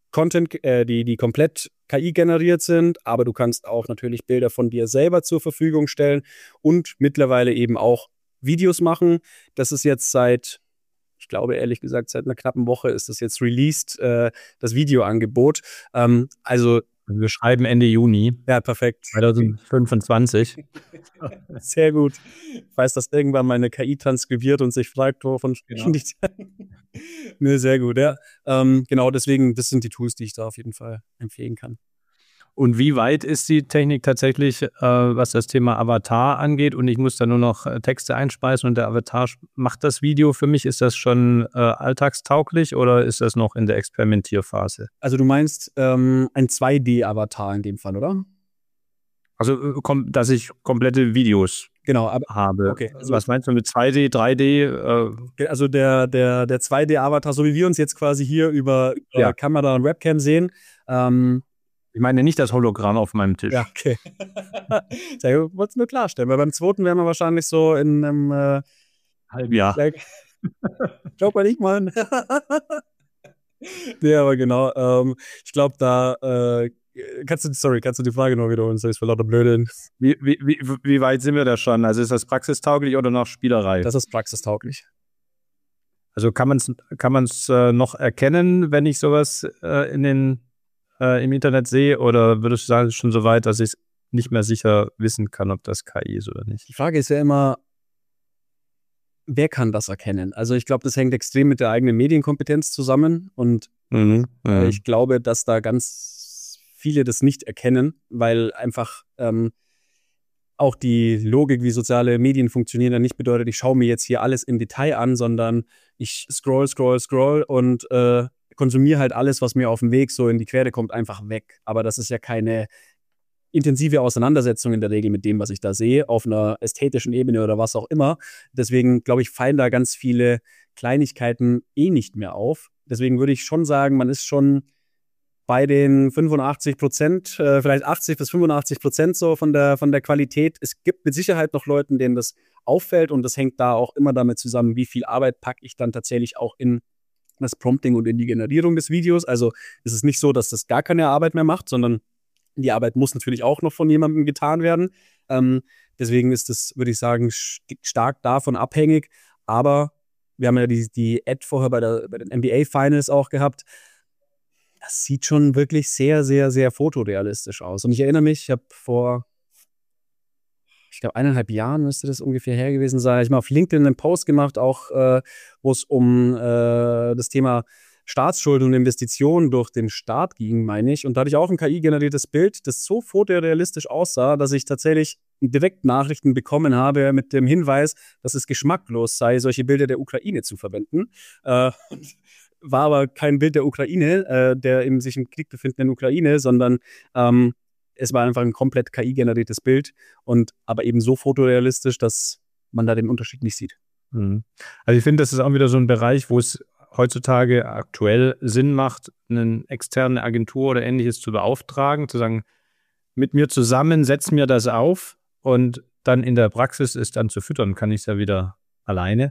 die komplett KI generiert sind, aber du kannst auch natürlich Bilder von dir selber zur Verfügung stellen und mittlerweile eben auch Videos machen. Das ist jetzt ich glaube ehrlich gesagt, seit einer knappen Woche ist das jetzt released, das Videoangebot. Also wir schreiben Ende Juni. Ja, perfekt. 2025. Sehr gut. Ich weiß, dass irgendwann mal eine KI transkribiert und sich fragt, wovon sprechen die denn? Ne, sehr gut, ja. Genau, deswegen, das sind die Tools, die ich da auf jeden Fall empfehlen kann. Und wie weit ist die Technik tatsächlich, was das Thema Avatar angeht? Und ich muss da nur noch Texte einspeisen und der Avatar macht das Video für mich. Ist das schon alltagstauglich oder ist das noch in der Experimentierphase? Also du meinst ein 2D-Avatar in dem Fall, oder? Also, dass ich komplette Videos habe. Okay. Also, was meinst du mit 2D, 3D? Also der 2D-Avatar, so wie wir uns jetzt quasi hier über Kamera und Webcam sehen, ich meine nicht das Hologramm auf meinem Tisch. Ja, okay. Ich wollte es nur klarstellen, weil beim zweiten wären wir wahrscheinlich so in einem halben Jahr. Glaub mal nicht mal. Nee, aber genau. Ich glaube, da kannst du die Frage noch wiederholen? Das ist für lauter Blödeln. Wie weit sind wir da schon? Also ist das praxistauglich oder noch Spielerei? Das ist praxistauglich. Also kann man's noch erkennen, wenn ich sowas im Internet sehe, oder würdest du sagen, es ist schon so weit, dass ich nicht mehr sicher wissen kann, ob das KI ist oder nicht? Die Frage ist ja immer, wer kann das erkennen? Also ich glaube, das hängt extrem mit der eigenen Medienkompetenz zusammen und ich glaube, dass da ganz viele das nicht erkennen, weil einfach auch die Logik, wie soziale Medien funktionieren, dann nicht bedeutet, ich schaue mir jetzt hier alles im Detail an, sondern ich scroll und konsumiere halt alles, was mir auf dem Weg so in die Quere kommt, einfach weg. Aber das ist ja keine intensive Auseinandersetzung in der Regel mit dem, was ich da sehe, auf einer ästhetischen Ebene oder was auch immer. Deswegen, glaube ich, fallen da ganz viele Kleinigkeiten nicht mehr auf. Deswegen würde ich schon sagen, man ist schon bei den 85%, vielleicht 80-85% so von der Qualität. Es gibt mit Sicherheit noch Leuten, denen das auffällt, und das hängt da auch immer damit zusammen, wie viel Arbeit packe ich dann tatsächlich auch in das Prompting und in die Generierung des Videos. Also ist es nicht so, dass das gar keine Arbeit mehr macht, sondern die Arbeit muss natürlich auch noch von jemandem getan werden. Deswegen ist das, würde ich sagen, stark davon abhängig. Aber wir haben ja die Ad vorher bei den NBA Finals auch gehabt. Das sieht schon wirklich sehr, sehr, sehr fotorealistisch aus. Und ich erinnere mich, ich habe vor, ich glaube, 1,5 Jahren müsste das ungefähr her gewesen sein. Ich habe mal auf LinkedIn einen Post gemacht, auch wo es um das Thema Staatsschulden und Investitionen durch den Staat ging, meine ich. Und da hatte ich auch ein KI-generiertes Bild, das so fotorealistisch aussah, dass ich tatsächlich direkt Nachrichten bekommen habe mit dem Hinweis, dass es geschmacklos sei, solche Bilder der Ukraine zu verwenden. War aber kein Bild der Ukraine, der sich im Krieg befindenden Ukraine, sondern es war einfach ein komplett KI-generiertes Bild aber eben so fotorealistisch, dass man da den Unterschied nicht sieht. Also ich finde, das ist auch wieder so ein Bereich, wo es heutzutage aktuell Sinn macht, eine externe Agentur oder Ähnliches zu beauftragen, zu sagen, mit mir zusammen, setz mir das auf und dann in der Praxis ist dann zu füttern, kann ich es ja wieder alleine.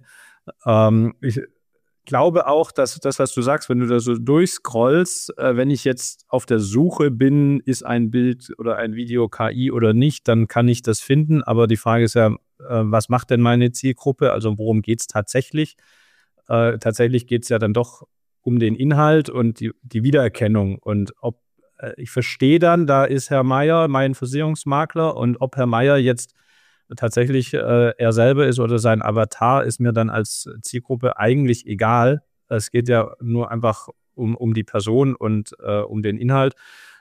Ich glaube auch, dass das, was du sagst, wenn du da so durchscrollst, wenn ich jetzt auf der Suche bin, ist ein Bild oder ein Video KI oder nicht, dann kann ich das finden. Aber die Frage ist ja, was macht denn meine Zielgruppe? Also worum geht es tatsächlich? Tatsächlich geht es ja dann doch um den Inhalt und die Wiedererkennung. Und ob ich verstehe dann, da ist Herr Meier mein Versicherungsmakler und ob Herr Meier jetzt tatsächlich er selber ist oder sein Avatar, ist mir dann als Zielgruppe eigentlich egal. Es geht ja nur einfach um die Person und um den Inhalt.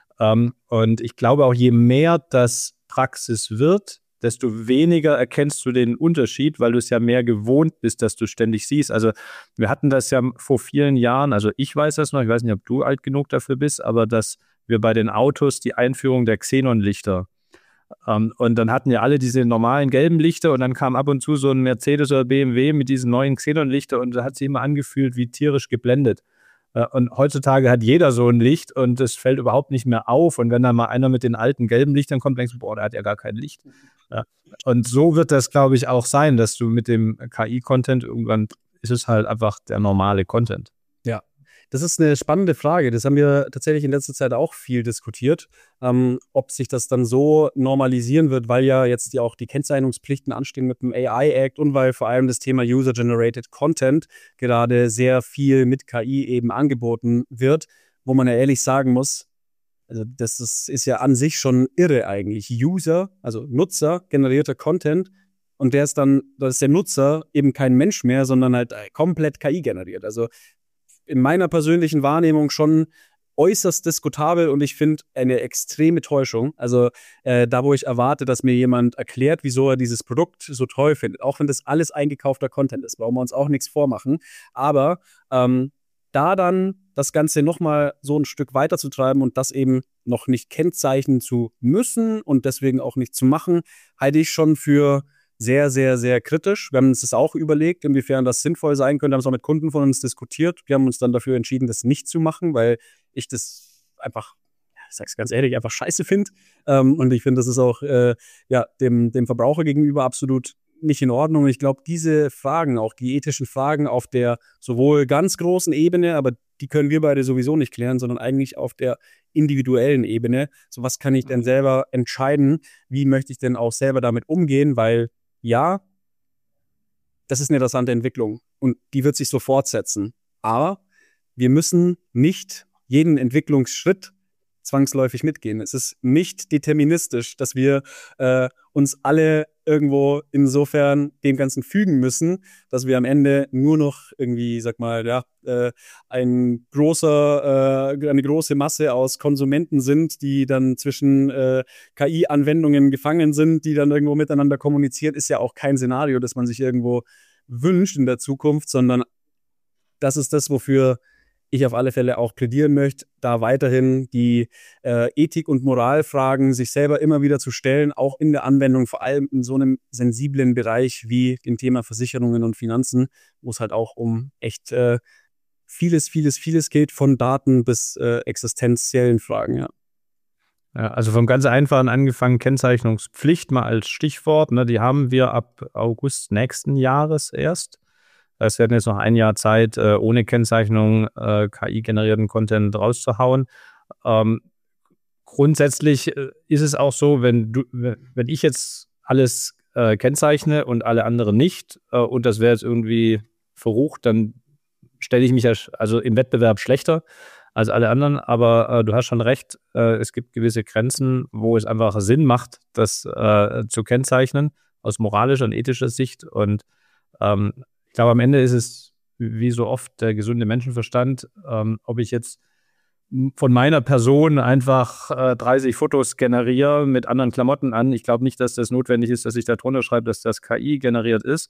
Und ich glaube auch, je mehr das Praxis wird, desto weniger erkennst du den Unterschied, weil du es ja mehr gewohnt bist, dass du ständig siehst. Also wir hatten das ja vor vielen Jahren, also ich weiß das noch, ich weiß nicht, ob du alt genug dafür bist, aber dass wir bei den Autos die Einführung der Xenonlichter und dann hatten ja alle diese normalen gelben Lichter und dann kam ab und zu so ein Mercedes oder BMW mit diesen neuen Xenonlichter und da hat sich immer angefühlt wie tierisch geblendet. Und heutzutage hat jeder so ein Licht und es fällt überhaupt nicht mehr auf. Und wenn dann mal einer mit den alten gelben Lichtern kommt, denkst du, boah, der hat ja gar kein Licht. Ja. Und so wird das, glaube ich, auch sein, dass du mit dem KI-Content irgendwann ist es halt einfach der normale Content. Ja, das ist eine spannende Frage. Das haben wir tatsächlich in letzter Zeit auch viel diskutiert, ob sich das dann so normalisieren wird, weil ja jetzt auch die Kennzeichnungspflichten anstehen mit dem AI-Act und weil vor allem das Thema User-Generated Content gerade sehr viel mit KI eben angeboten wird, wo man ja ehrlich sagen muss, also das ist ja an sich schon irre eigentlich. Also Nutzer generierter Content und da ist der Nutzer eben kein Mensch mehr, sondern halt komplett KI generiert. Also in meiner persönlichen Wahrnehmung schon äußerst diskutabel und ich finde eine extreme Täuschung. Also da, wo ich erwarte, dass mir jemand erklärt, wieso er dieses Produkt so toll findet, auch wenn das alles eingekaufter Content ist, brauchen wir uns auch nichts vormachen. Aber da dann das Ganze nochmal so ein Stück weiterzutreiben und das eben noch nicht kennzeichnen zu müssen und deswegen auch nicht zu machen, halte ich schon für sehr, sehr, sehr kritisch. Wir haben uns das auch überlegt, inwiefern das sinnvoll sein könnte. Wir haben es auch mit Kunden von uns diskutiert. Wir haben uns dann dafür entschieden, das nicht zu machen, weil ich das einfach, ich sag's ganz ehrlich, einfach scheiße finde. Und ich finde, das ist auch dem Verbraucher gegenüber absolut nicht in Ordnung. Ich glaube, diese Fragen, auch die ethischen Fragen auf der sowohl ganz großen Ebene, aber die können wir beide sowieso nicht klären, sondern eigentlich auf der individuellen Ebene. So, was kann ich denn selber entscheiden? Wie möchte ich denn auch selber damit umgehen? Weil ja, das ist eine interessante Entwicklung und die wird sich so fortsetzen. Aber wir müssen nicht jeden Entwicklungsschritt zwangsläufig mitgehen. Es ist nicht deterministisch, dass wir uns alle irgendwo insofern dem Ganzen fügen müssen, dass wir am Ende nur noch irgendwie, sag mal, eine große Masse aus Konsumenten sind, die dann zwischen KI-Anwendungen gefangen sind, die dann irgendwo miteinander kommunizieren, ist ja auch kein Szenario, das man sich irgendwo wünscht in der Zukunft, sondern das ist das, wofür ich auf alle Fälle auch plädieren möchte, da weiterhin die Ethik- und Moralfragen sich selber immer wieder zu stellen, auch in der Anwendung, vor allem in so einem sensiblen Bereich wie dem Thema Versicherungen und Finanzen, wo es halt auch um echt vieles geht, von Daten bis existenziellen Fragen, ja. Ja, also vom ganz Einfachen angefangen, Kennzeichnungspflicht mal als Stichwort, ne, die haben wir ab August nächsten Jahres erst. Es werden jetzt noch ein Jahr Zeit, ohne Kennzeichnung KI-generierten Content rauszuhauen. Grundsätzlich ist es auch so, wenn ich jetzt alles kennzeichne und alle anderen nicht und das wäre jetzt irgendwie verrucht, dann stelle ich mich ja also im Wettbewerb schlechter als alle anderen. Aber du hast schon recht, es gibt gewisse Grenzen, wo es einfach Sinn macht, das zu kennzeichnen aus moralischer und ethischer Sicht. Und ich glaube, am Ende ist es wie so oft der gesunde Menschenverstand, ob ich jetzt von meiner Person einfach 30 Fotos generiere mit anderen Klamotten an. Ich glaube nicht, dass das notwendig ist, dass ich da drunter schreibe, dass das KI generiert ist.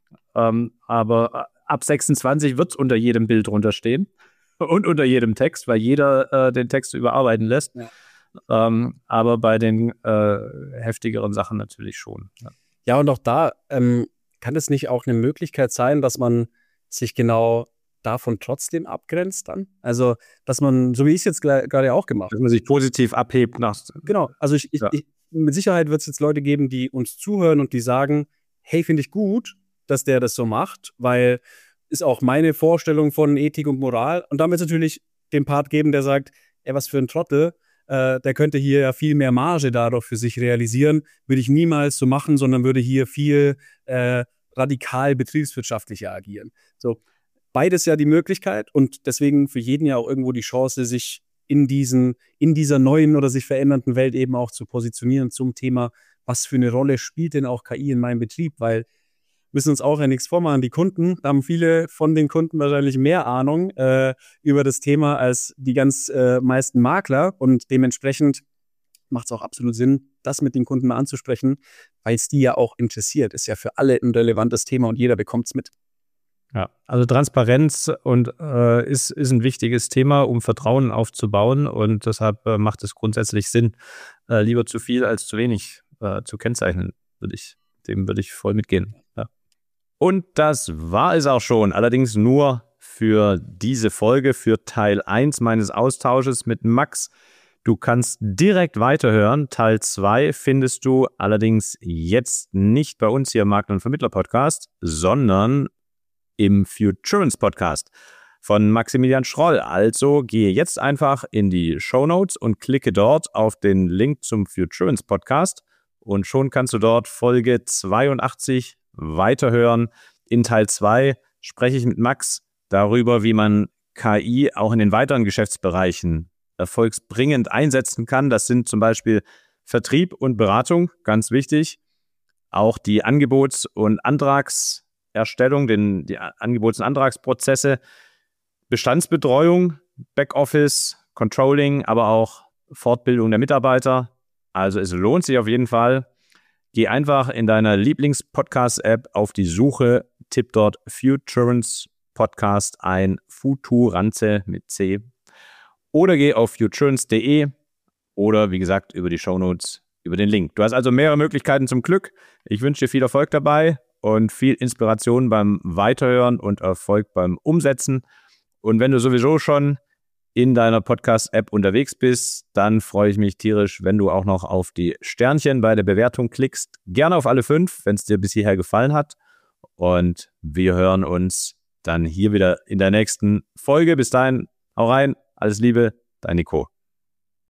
Aber ab 26 wird es unter jedem Bild drunter stehen und unter jedem Text, weil jeder den Text überarbeiten lässt. Ja. Aber bei den heftigeren Sachen natürlich schon. Ja, und auch da kann es nicht auch eine Möglichkeit sein, dass man sich genau davon trotzdem abgrenzt dann? Also, dass man, so wie ich es jetzt gerade auch gemacht habe. Dass man sich positiv abhebt. Genau, also mit Sicherheit wird es jetzt Leute geben, die uns zuhören und die sagen, hey, finde ich gut, dass der das so macht, weil ist auch meine Vorstellung von Ethik und Moral. Und dann wird es natürlich den Part geben, der sagt, ey, was für ein Trottel, der könnte hier ja viel mehr Marge dadurch für sich realisieren, würde ich niemals so machen, sondern würde hier viel radikal betriebswirtschaftlicher agieren. So, beides ja die Möglichkeit und deswegen für jeden ja auch irgendwo die Chance, sich in dieser neuen oder sich verändernden Welt eben auch zu positionieren zum Thema, was für eine Rolle spielt denn auch KI in meinem Betrieb, weil müssen uns auch ja nichts vormachen. Die Kunden, da haben viele von den Kunden wahrscheinlich mehr Ahnung über das Thema als die ganz meisten Makler und dementsprechend macht es auch absolut Sinn, das mit den Kunden mal anzusprechen, weil es die ja auch interessiert. Ist ja für alle ein relevantes Thema und jeder bekommt es mit. Ja, also Transparenz ist ein wichtiges Thema, um Vertrauen aufzubauen und deshalb macht es grundsätzlich Sinn, lieber zu viel als zu wenig zu kennzeichnen, dem würde ich voll mitgehen. Ja. Und das war es auch schon, allerdings nur für diese Folge, für Teil 1 meines Austausches mit Max. Du kannst direkt weiterhören. Teil 2 findest du allerdings jetzt nicht bei uns hier im Makler- und Vermittler-Podcast, sondern im Futurance Podcast von Maximilian Schroll. Also gehe jetzt einfach in die Shownotes und klicke dort auf den Link zum Futurance Podcast und schon kannst du dort Folge 82 weiterhören. In Teil 2 spreche ich mit Max darüber, wie man KI auch in den weiteren Geschäftsbereichen erfolgsbringend einsetzen kann. Das sind zum Beispiel Vertrieb und Beratung, ganz wichtig. Auch die Angebots- und Antragserstellung, die Angebots- und Antragsprozesse, Bestandsbetreuung, Backoffice, Controlling, aber auch Fortbildung der Mitarbeiter. Also es lohnt sich auf jeden Fall. Geh einfach in deiner Lieblings-Podcast-App auf die Suche, tipp dort Futurance Podcast ein, Futurance mit C. Oder geh auf futurance.de oder wie gesagt über die Shownotes, über den Link. Du hast also mehrere Möglichkeiten zum Glück. Ich wünsche dir viel Erfolg dabei und viel Inspiration beim Weiterhören und Erfolg beim Umsetzen. Und wenn du sowieso schon in deiner Podcast-App unterwegs bist, dann freue ich mich tierisch, wenn du auch noch auf die Sternchen bei der Bewertung klickst. Gerne auf alle 5, wenn es dir bis hierher gefallen hat. Und wir hören uns dann hier wieder in der nächsten Folge. Bis dahin, hau rein, alles Liebe, dein Nico.